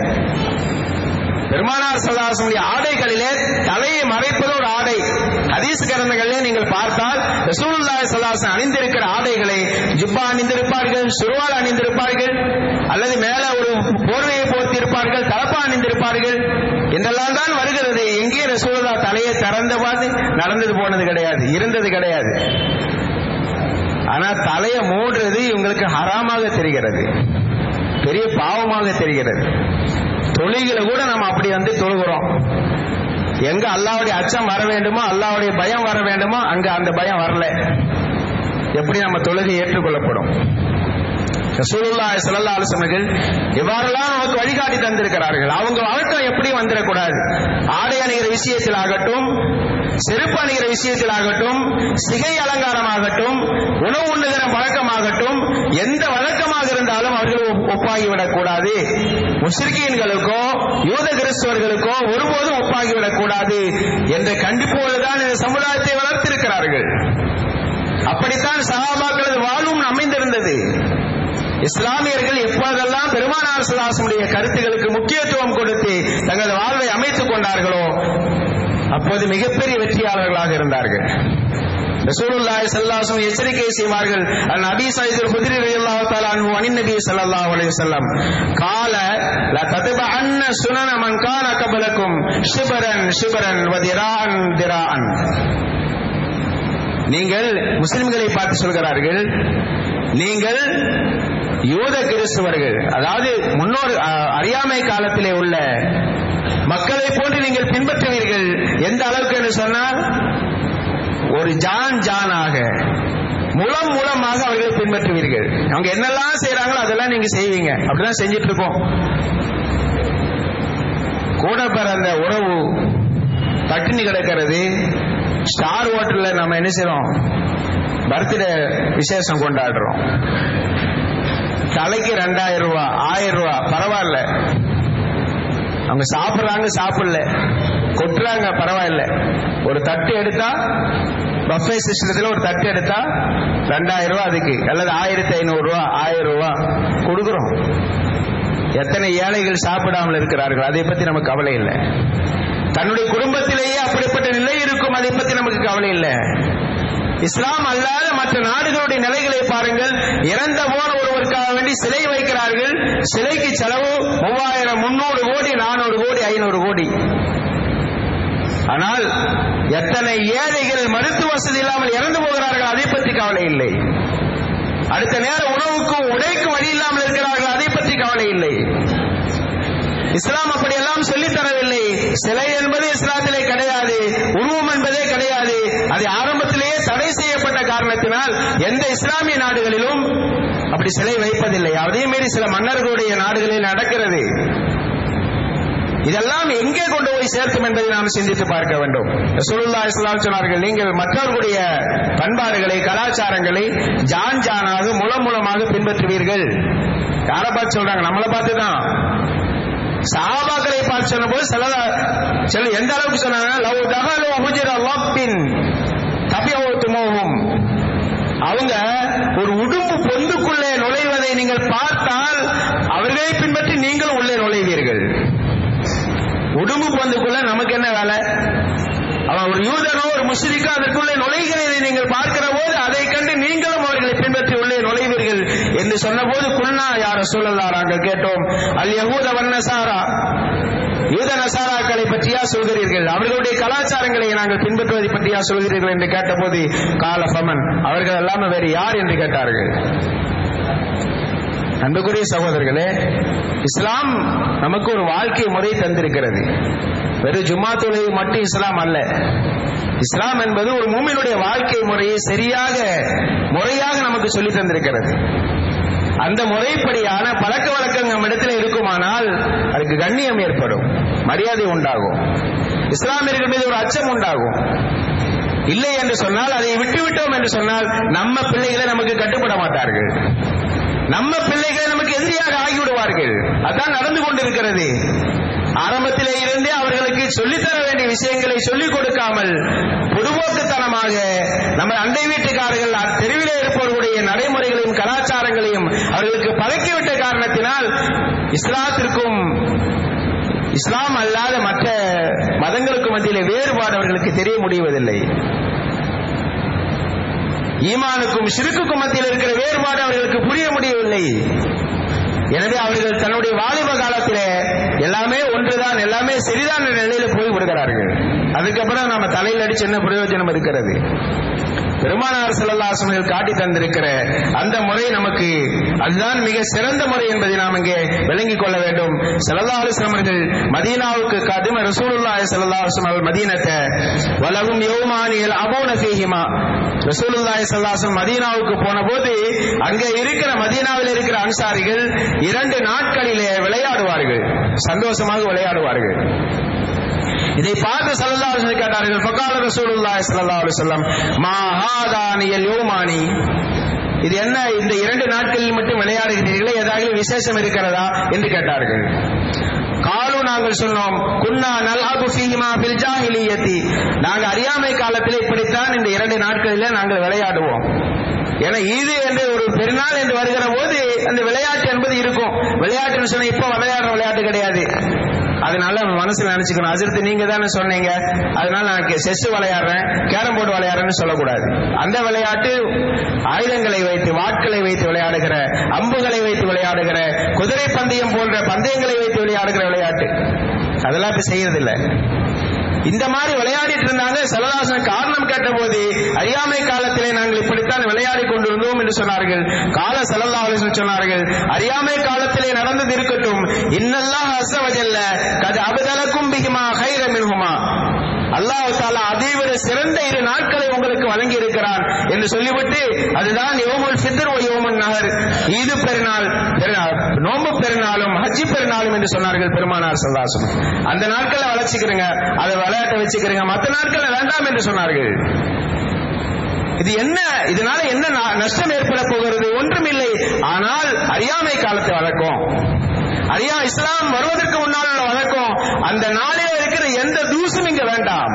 பெருமானார் ஸல்லல்லாஹு அலைஹி வஸல்லம் ஆடைகளிலே தலையை மறைப்பது ஒரு ஆடை. ஹதீஸ் கிரந்தங்களிலே நீங்கள் பார்த்தால் ரசூலுல்லாஹி ஸல்லல்லாஹு அலைஹி வஸல்லம் அணிந்திருக்கிற ஆடைகளை ஜுப்பா அணிந்திருப்பார்கள், சுர்வால் அணிந்திருப்பார்கள், அல்லது மேல ஒரு போர்வையை போர்த்திருப்பார்கள், தலப்பா அணிந்திருப்பார்கள் என்றெல்லாம் தான் வருகிறது. எங்கே ரசூலுல்லாஹ் தலையை திறந்த பார்த்து நடந்தது போனது கிடையாது, இருந்தது கிடையாது. ஆனா தலையை மூடுறது இவங்களுக்கு ஹராமாக தெரிகிறது, பெரிய பாவமாக தெரிகிறது. தொழுகையில கூட நம்ம அப்படி தொழுகிறோம். எங்க அல்லாஹ்வுடைய அச்சம் வர வேண்டுமோ, அல்லாஹ்வுடைய பயம் வர வேண்டுமோ, அங்க அந்த பயம் வரல. எப்படி நம்ம தொழுகை ஏற்றுக்கொள்ளப்படும்? ரசூலுல்லாஹி ஸல்லல்லாஹு அலைஹி வஸல்லம் எவ்வாறெல்லாம் நமக்கு வழிகாட்டி தந்திருக்கிறார்கள். அவங்க வழக்கம் எப்படி வந்துடக்கூடாது. ஆடை அணிகிற விஷயத்தில் ஆகட்டும், செருப்பு அணிகிற விஷயத்தில் ஆகட்டும், சிகை அலங்காரமாகட்டும், உணவு உண்ணுகிற வழக்கமாகட்டும், எந்த வழக்கமாக இருந்தாலும் அவர்கள் ஒப்பாகிவிடக் கூடாது. முஸ்லிம்களுக்கோ யூத கிறிஸ்தவர்களுக்கோ ஒருபோதும் ஒப்பாகிவிடக் கூடாது என்ற கண்டிப்போடுதான் இந்த சமுதாயத்தை வளர்த்திருக்கிறார்கள். அப்படித்தான் சஹாபாக்களது வாழ்வும் அமைந்திருந்தது. இஸ்லாமியர்கள் எப்போதெல்லாம் பெருமானார் ஸல்லல்லாஹு அலைஹி வஸல்லம் கருத்துக்களுக்கு முக்கியத்துவம் கொடுத்து தங்களது வாழ்வை அமைத்துக் கொண்டார்களோ அப்போது மிகப்பெரிய வெற்றியாளர்களாக இருந்தார்கள். ரசூலுல்லாஹி ஸல்லல்லாஹு அலைஹி வஸல்லம் எச்சரிக்கை செய்வார்கள். நபி சயீதுல் குத்ரி ரலியல்லாஹு தஆலா அன்ஹு அனின் நபி ஸல்லல்லாஹு அலைஹி வஸல்லம் قال لا تتبعن سنن من كان قبلكم شبرا شبرا وذراعا ذراعا. நீங்கள் முஸ்லிம்களை பார்த்து சொல்கிறார்கள், நீங்கள் யூத கிறிஸ்தவர்கள், அதாவது முன்னோர் அறியாமை காலத்திலே உள்ள மக்களை போன்று நீங்கள் பின்பற்றுவீர்கள். எந்த அளவுக்கு என்று சொன்னால் ஒரு ஜானாக மூலமாக அவர்களை பின்பற்றுவீர்கள். அவங்க என்னெல்லாம் செய்யறாங்களோ அதெல்லாம் நீங்க செய்வீங்க. அப்படிதான் செஞ்சிட்டு இருக்கோம். கூட பிறந்த உறவு பட்டினி கிடக்கிறது. ஸ்டார் ஹோட்டல்ல நம்ம என்ன செய்யறோம், பர்த்டே விசேஷம் கொண்டாடுறோம். தலைக்கு 2000 ரூபாய் 1000 ரூபாய் பரவாயில்ல, அவங்க சாப்பிடுறாங்க, சாப்பிடல கொட்டுறாங்க, பரவாயில்ல. ஒரு தட்டு எடுத்தா பஃபே சிஸ்டத்துல ஒரு தட்டு எடுத்தா 2000 ரூபாய் அதுக்கு, அல்லது 1500 ரூபாய் 1000 ரூபாய் கொடுக்கிறோம். எத்தனை ஏழைகள் சாப்பிடாமல் இருக்கிறார்கள், அதை பத்தி நமக்கு கவலை இல்லை. தன்னுடைய குடும்பத்திலேயே அப்படிப்பட்ட நிலை இருக்கும், அதை பத்தி நமக்கு கவலை இல்லை. இஸ்லாம் அல்லாத மற்ற நாடுகளுடைய நிலைகளை பாருங்கள். இறந்த போன ஒருவருக்காக வேண்டி சிலை வைக்கிறார்கள். சிலைக்கு செலவு 3000, 300 கோடி, 400 கோடி, 500 கோடி. ஆனால் எத்தனை ஏழைகள் மருத்துவ வசதி இல்லாமல் இறந்து போகிறார்கள், அதை பற்றி கவலை இல்லை. அடுத்த நேர உணவுக்கும் உடைக்கும் வழி இல்லாமல் இருக்கிறார்கள், அதை பற்றி கவலை இல்லை. இஸ்லாம் அப்படியெல்லாம் சொல்லித் தரவில்லை. சிலை என்பது இஸ்லாத்திலே கிடையாது, உருவம் என்பதே கிடையாது. அது ஆரம்பத்திலேயே தடை செய்யப்பட்ட காரணத்தினால் எந்த இஸ்லாமிய நாடுகளிலும் அப்படி சிலை வைப்பதில்லை. அதே மாரி சில மன்னர்களுடைய நாடுகளில் நடக்கிறது. இதெல்லாம் எங்கே கொண்டு போய் சேர்க்கும் என்பதை நாம் சிந்தித்து பார்க்க வேண்டும். ரசூலுல்லாஹி ஸல்லல்லாஹு அலைஹி சொன்னார்கள், நீங்கள் மற்றவர்களுடைய பண்பாடுகளை கலாச்சாரங்களை ஜானாக மூலமாக பின்பற்றுவீர்கள். யாரை பார்த்து சொல்றாங்க? நம்மளை பார்த்து தான். சஹாபாக்களை பார்த்து சொன்னபோது சில எந்த அளவுக்கு சொன்னாங்க, லவ் தகலு ஹுஜ்ர லப்பின் தபியவுதுமுஹும். அவங்க ஒரு உடும்பு பொந்துக்குள்ளே நுழைவதை நீங்கள் பார்த்தால் அவர்களை பின்பற்றி நீங்களும் உள்ளே நுழைவீர்கள். உடும்பு பொந்துக்குள்ள நமக்கு என்ன வேலை? அவன் ஒரு யூதனோ ஒரு முஸ்லிக்கோ அதற்குள்ளே நுழைகிறதை நீங்கள் பார்க்கிற போது அதை கண்டு நீங்களும் அவர்களை பின்பற்றி உள்ளே நுழைவீர்கள் என்று சொன்னபோது குல்னா யா ரசூலல்லாஹ், நாங்கள் கேட்டோம், அல் யஹூத வன் நஸாரா, யூத நஸாராக்களை பற்றியா சொல்கிறீர்கள், அவர்களுடைய கலாச்சாரங்களை நாங்கள் பின்பற்றுவதை பற்றியா சொல்கிறீர்கள் என்று கேட்டபோது கால ஃபமன், அவர்கள் எல்லாமே வேறு யார் என்று கேட்டார்கள். அன்புக்குரிய சகோதரர்களே, இஸ்லாம் நமக்கு ஒரு வாழ்க்கை முறை தந்திருக்கிறது. வெறும் ஜும்மா தொழுகை மட்டும் இஸ்லாம் அல்ல. இஸ்லாம் என்பது ஒரு மூமினுடைய வாழ்க்கை முறையை முறையாக நமக்கு சொல்லி தந்திருக்கிறது. அந்த முறைப்படியான பழக்க வழக்கம் நம்ம இடத்துல இருக்குமானால் அதுக்கு கண்ணியம் ஏற்படும், மரியாதை உண்டாகும், இஸ்லாமியர்கள் மீது ஒரு அச்சம் உண்டாகும். இல்லை என்று சொன்னால், அதை விட்டுவிட்டோம் என்று சொன்னால் நம்ம பிள்ளைகளை நமக்கு கட்டுப்பட மாட்டார்கள், நம்ம பிள்ளைகளை நமக்கு எதிரியாக ஆகிவிடுவார்கள். அதான் நடந்து கொண்டிருக்கிறது. ஆரம்பத்திலே இருந்தே அவர்களுக்கு சொல்லித்தர வேண்டிய விஷயங்களை சொல்லிக் கொடுக்காமல் பொதுவோக்குத்தனமாக நம்ம அண்டை வீட்டுக்காரர்கள் தெருவிலே இருப்பவர்களுடைய நடைமுறைகளையும் கலாச்சாரங்களையும் அவர்களுக்கு பழக்கிவிட்ட காரணத்தினால் இஸ்லாத்திற்கும் இஸ்லாம் அல்லாத மற்ற மதங்களுக்கும் மத்தியிலே வேறுபாடு அவர்களுக்கு தெரிய முடிவதில்லை. ஈமானுக்கும் ஷிர்க்குக்கும் மத்தியில் இருக்கிற வேறுபாடு அவர்களுக்கு புரிய முடியவில்லை. எனவே அவர்கள் தன்னுடைய வாலிப காலத்திலே எல்லாமே ஒன்றுதான், எல்லாமே சரிதான் என்ற நிலையில போய் விடுகிறார்கள். அதுக்கப்புறம் நம்ம தலையில் அடிச்சு என்ன பிரயோஜனம் இருக்கிறது? பெருமானார் ஸல்லல்லாஹு அலைஹி வஸல்லம் காட்டி தந்திருக்கிற அந்த முறை நமக்கு அதுதான் மிக சிறந்த முறை என்பதை நாம் இங்கே விளங்கிக் கொள்ள வேண்டும். ஸல்லல்லாஹு அலைஹி வஸல்லம் அவர்கள் மதீனாவுக்கு கதிம ரசூலுல்லாஹி ஸல்லல்லாஹு அலைஹி வஸல்லம் மதீனத்தை வலகும் யௌமானில் அபூன ஃபீஹிமா. ரசூலுல்லாஹி ஸல்லல்லாஹு அலைஹி வஸல்லம் மதீனாவுக்கு போன போது அங்கே இருக்கிற மதீனாவில் இருக்கிற அன்சாரிகள் 2 நாட்களிலே விளையாடுவார்கள், சந்தோஷமாக விளையாடுவார்கள். இதை பார்த்து ஸல்லல்லாஹு அலைஹி வஸல்லம் கேட்டார்கள், ஃபகால ரசூலுல்லாஹி ஸல்லல்லாஹு அலைஹி வஸல்லம் மா ஹாதானில் யௌமானி, இது என்ன, இந்த 2 நாட்களில் மட்டும் விளையாடுகிறீர்களே, ஏதாவது விசேஷம் இருக்கிறதா என்று கேட்டார்கள். காலு நாங்கள் சொன்னோம், குன்னா நல்அபு ஃபீஹிமா ஃபில் ஜாஹிலியத்தி, நாங்கள் அறியாமை காலத்தில் இப்படித்தான் இந்த 2 நாட்களில் நாங்கள் விளையாடுவோம். ஏன்னா ஈது என்று ஒரு பெருநாள் என்று வருகிற போது அந்த விளையாட்டு என்பது இருக்கும். விளையாட்டுன்னு சொன்னா இப்ப விளையாடுற விளையாட்டு கிடையாது. அதனால மனசுல நினைச்சுக்கணும், அஜர்த்து நீங்க தானே சொன்னீங்க, அதனால நான் செஸ் விளையாடுறேன், கேரம் போர்டு விளையாடுறேன்னு சொல்லக்கூடாது. அந்த விளையாட்டு ஆயுதங்களை வைத்து, வாட்களை வைத்து விளையாடுகிற, அம்புகளை வைத்து விளையாடுகிற, குதிரை பந்தயம் போன்ற பந்தயங்களை வைத்து விளையாடுகிற விளையாட்டு, அதெல்லாம் இப்ப செய்யறதில்லை. இந்த மாதிரி விளையாடிட்டு இருந்தாங்க. ஸல்லல்லாஹு காரணம் கேட்ட போது அறியாமை காலத்திலே நாங்கள் இப்படித்தான் விளையாடி கொண்டிருந்தோம் என்று சொன்னார்கள். கால ஸல்லல்லாஹு அலைஹி வஸல்லம் சொன்னார்கள், அறியாமை காலத்திலே நடந்தது இருக்கட்டும், இன்னல்லாஹ் அஸ்ஸ வஜல்ல கத் அபதலக்கும் பிஹிமா கைர மின்ஹுமா, அல்லாஹ் தஆலா அதைவிட சிறந்த 2 நாட்களை உங்களுக்கு வழங்கி இருக்கிறான் என்று சொல்லிவிட்டு, அதுதான் யௌமுல் ஃபித்ர் வ யௌமுன் நஹர், ஈது பெருநாள், நோன்பு பெருநாளும் ஹஜ் பெருநாளும் என்று சொன்னார்கள் பெருமானார் ஸல்லல்லாஹு அலைஹி வஸல்லம். அந்த நாட்களை வளர்ச்சிக்கிறங்க, அதை விளையாட்ட வச்சுக்கிறங்க, மற்ற நாட்களை வேண்டாம் என்று சொன்னார்கள். இது என்ன, இதனால என்ன நஷ்டம் ஏற்பட போகிறது? ஒன்றுமில்லை. ஆனால் அறியாமை காலத்தை வழக்கம், இஸ்லாம் வருவதற்கு முன்னால் உள்ள வழக்கம், அந்த நாளில் இருக்கிற எந்த தூசும் இங்க வேண்டாம்,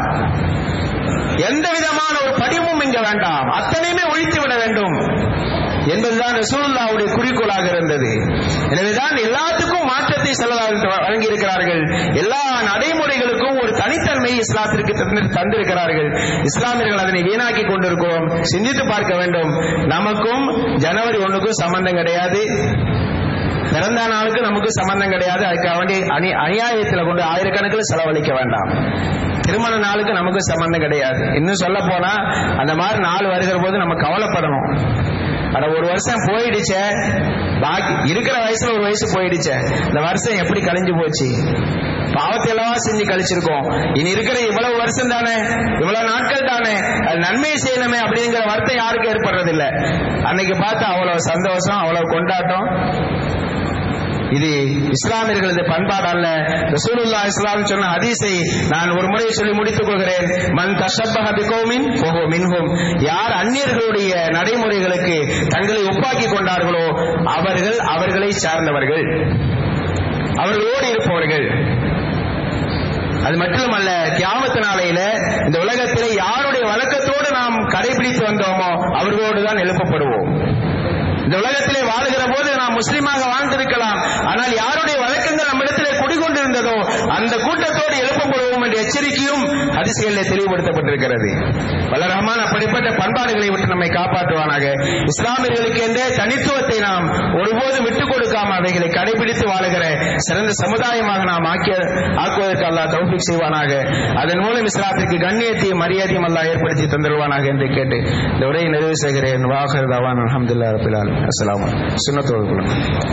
எந்த விதமான ஒரு படிவும் இங்க வேண்டாம், அத்தனையுமே ஒழித்து விட வேண்டும் என்பதுதான் ரசூலுல்லாஹ்வுடைய குறிக்கோளாக இருந்தது. எனவேதான் எல்லாத்துக்கும் மாற்றத்தை ஸல்லல்லாஹு வழங்கி இருக்கிறார்கள். எல்லா நடைமுறைகளுக்கும் ஒரு தனித்தன்மை இஸ்லாத்திற்கு தந்திருக்கிறார்கள். இஸ்லாமியர்கள் அதனை வீணாக்கி கொண்டிருக்கிறோம். சிந்தித்து பார்க்க வேண்டும். நமக்கும் ஜனவரி 1க்கும் சம்பந்தம் கிடையாது, பிறந்த நாளுக்கு நமக்கு சம்பந்தம் கிடையாது. அதுக்காக வேண்டி அநியாயத்தில் கொண்டு ஆயிரக்கணக்கில் செலவழிக்க வேண்டாம். திருமண நாளுக்கு நமக்கு சம்பந்தம் கிடையாது. இன்னும் சொல்ல போனா அந்த மாதிரி நாள் வருகிற போது நம்ம கவலைப்படணும். ஆனா ஒரு வருஷம் போயிடுச்சே, பாக்கி இருக்கிற வயசுல ஒரு வயசு போயிடுச்சே, இந்த வருஷம் எப்படி கழிஞ்சு போச்சு, பாவத்தை எல்லாம் செஞ்சு கழிச்சிருக்கோம், இனி இருக்கிற இவ்வளவு வருஷம் தானே, இவ்வளவு நாட்கள் தானே, அது நன்மையை செய்யணுமே அப்படிங்கிற வருத்தம் யாருக்கும் ஏற்படுறதில்லை. அன்னைக்கு பார்த்தா அவ்வளவு சந்தோஷம், அவ்வளவு கொண்டாட்டம். இது இஸ்லாமியர்களது பண்பாடு அல்ல. ரசூலுல்லாஹி ஸல்லல்லாஹு அலைஹி வஸல்லம் சொன்ன ஹதீஸை நான் ஒரு முறை சொல்லி முடித்துக் கொள்கிறேன். மன் தஷப்பஹ பிகௌமின் ஃபஹுவ மின்ஹும், யார் அந்நியர்களுடைய நடைமுறைகளுக்கு தங்களை ஒப்பாக்கி கொண்டார்களோ அவர்கள் அவர்களை சார்ந்தவர்கள், அவர்களோடு இருப்பவர்கள். அது மட்டுமல்ல, கியாமத் நாளையில இந்த உலகத்திலே யாருடைய வழக்கத்தோடு நாம் கடைபிடித்து வந்தோமோ அவர்களோடு தான் எழுப்பப்படுவோம். இந்த உலகத்திலே வாழுகிற போது நாம் முஸ்லீமாக வாழ்ந்திருக்கலாம், ஆனால் யாருடைய வழக்கங்கள் நம்மிடத்திலே குடிகொண்டிருந்ததோ அந்த கூட்டத்தோடு எழுப்பப்படுவோம் என்ற எச்சரிக்கையும் ஹதீஸ்களிலே தெளிவுபடுத்தப்பட்டிருக்கிறது. வல்ல ரஹ்மான் அப்படிப்பட்ட பண்பாடுகளை விட்டு நம்மை காப்பாற்றுவானாக. இஸ்லாமியர்களுக்கு என்ற தனித்துவத்தை நாம் ஒருபோதும் விட்டுக் கொடுக்காம அவைகளை கடைபிடித்து வாழுகிற சிறந்த சமுதாயமாக நாம் ஆக்குவதற்கு அல்லாஹ் தௌஃபீக் செய்வானாக. அதன் மூலம் இஸ்லாத்திற்கு கண்ணியத்தையும் மரியாதையும் அல்லாஹ் ஏற்படுத்தி தந்துடுவானாக என்று கேட்டு இந்த உரையை நிறைவு செய்கிறேன். வாஹிர் தவானா அல்ஹம்துலில்லாஹி ரப்பில் ஆலமீன். அஸ்ஸலாமு அலைக்கும். சுன்னத்தோடு